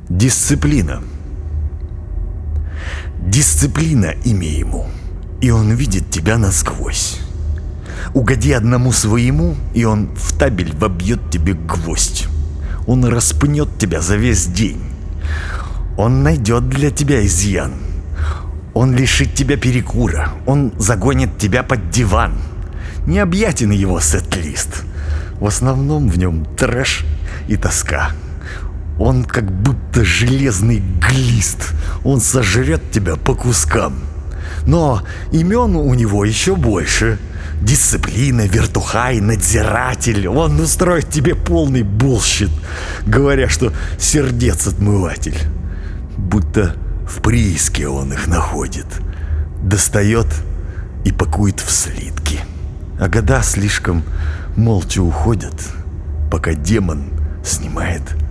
Дисциплина. Дисциплина имя ему, и он видит тебя насквозь. Угоди одному своему, и он в табель вобьет тебе гвоздь. Он распнет тебя за весь день. Он найдет для тебя изъян. Он лишит тебя перекура. Он загонит тебя под диван. Необъятен его сет-лист. В основном в нем трэш и тоска. Он как будто железный глист. Он сожрет тебя по кускам. Но имен у него еще больше. Дисциплина, вертухай, надзиратель. Он устроит тебе полный булщит, говоря, что сердец-отмыватель. Будто в прииске он их находит. Достает и пакует в слитки. А года слишком молча уходят, пока демон снимает